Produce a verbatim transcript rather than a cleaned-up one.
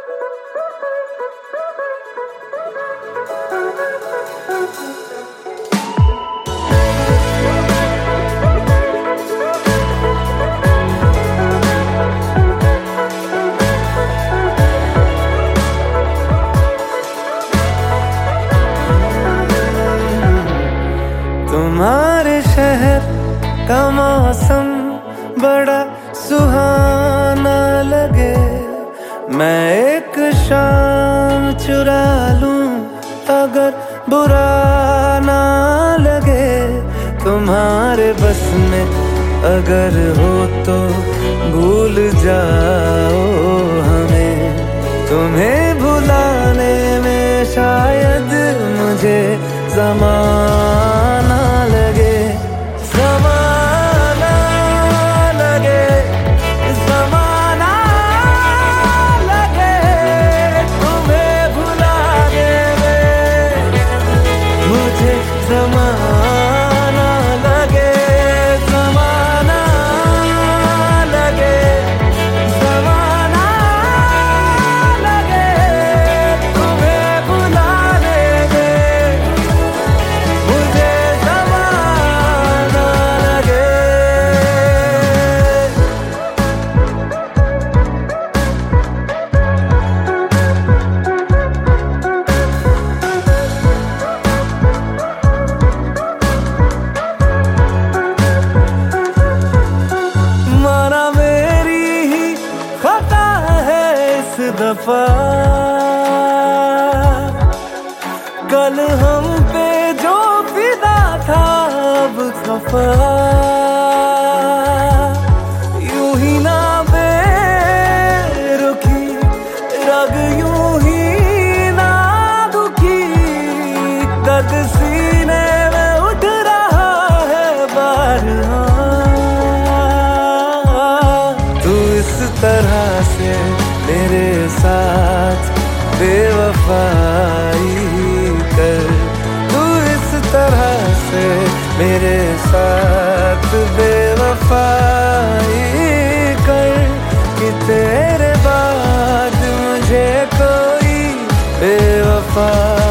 तुम्हारे शहर का मौसम बड़ा सुहाना लगे, मैं एक शाम चुरा लूं अगर बुरा ना लगे। तुम्हारे बस में अगर हो तो भूल जाओ हमें, तुम्हें भुलाने में शायद मुझे ज़माना लगे। ज़माना लगे, ज़माना लगे, तुम्हें भुलाने में मुझे ज़माना लगे। ज़माना लगे, ज़माना लगे, तुम्हें भुलाने में मुझे ज़माना लगे। माना मेरी ही खता है इस दफा, कल हम पे जो फिदा था अब खफा। यूं ही ना बेरुखी रग, यूं ही ना दुखी, दर्द सीने में उठ रहा है बार। तू इस तरह से मेरे साथ बेवफाई कर, तू इस तरह से मेरे साथ बेवफाई कर, कि तेरे बाद मुझे कोई बेवफा